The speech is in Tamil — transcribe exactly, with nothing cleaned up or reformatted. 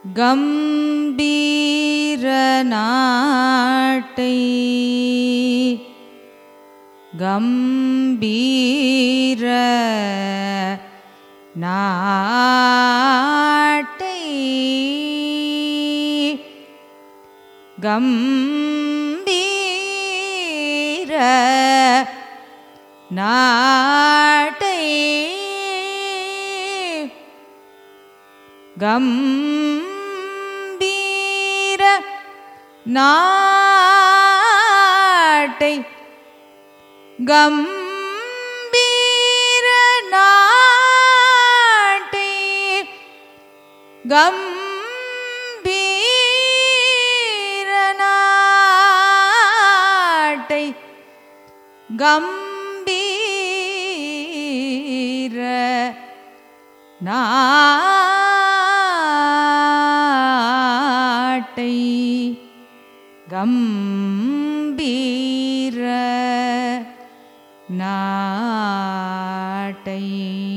கம்பீர நாட்டை கம்பீர நாட்டை கம்பீர நாட்டை கம்பீர நாட்டை கம்பீர நாட்டை கம்பீர நாட்டை கம்பீர நாட்டை கம்பீர நாட்டை